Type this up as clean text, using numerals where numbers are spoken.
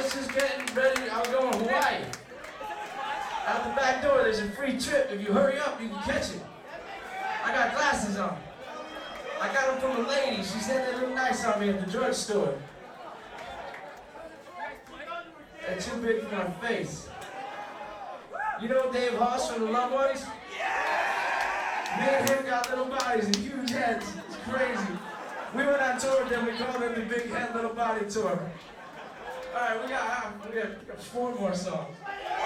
was just getting ready. I was going to Hawaii. Out the back door, there's a free trip. If you hurry up, you can catch it. I got glasses on. I got them from a lady. She said they look nice on me at the drugstore. They're too big for my face. You know Dave Hoss from the Loved Ones? Me and him got little bodies and huge heads. It's crazy. We went on tour with them. We called it the Big Head Little Body Tour. All right, we got 4 more songs.